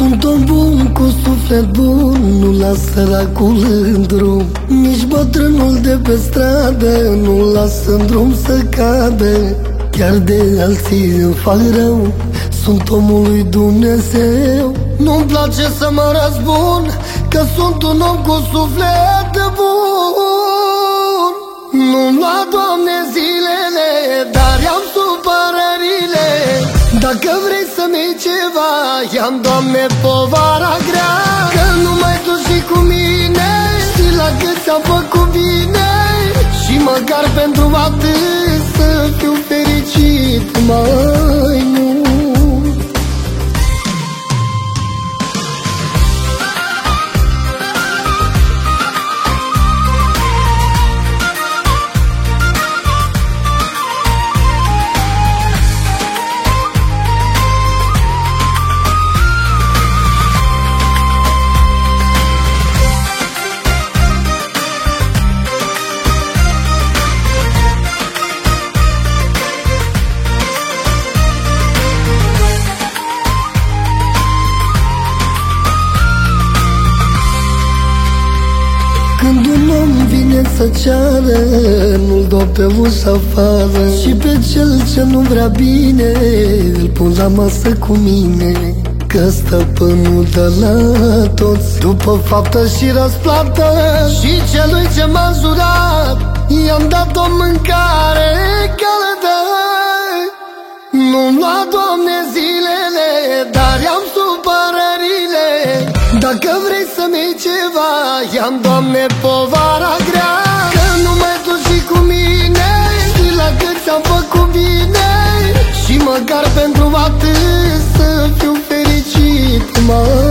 Sunt om bun cu suflet bun, nu las săracul în drum. Nici bătrânul de pe stradă nu las în drum să cadă. Chiar de alții îmi fac rău, sunt omul lui Dumnezeu. Nu-mi place să mă răzbun, că sunt un om cu suflet bun. Nu-mi lua, Doamne, zilele, dar i-am supărările. Dacă vrei să-mi iei ceva, i-am, Doamne, povara grea. Că nu mai tu și cu mine, știi la cât ți-am făcut bine. Și măcar pentru atât să fiu fericit mai mult. Când un om vine să ceară, nu-l dau pe ușa afară. Și pe cel ce nu vrea bine, îl pun la masă cu mine. Că stăpânul dă la toți, după faptă și răsplată. Și celui ce m-a jurat, i-am dat o mâncare caldă. Nu-mi lua, Doamne, zilele, dar i-am supărările. Dacă vrei să-mi iei ceva, i-am, Doamne, povara grea. Că nu mai tu și cu mine, știi la cât ți-am făcut bine. Și măcar pentru atât să fiu fericit mai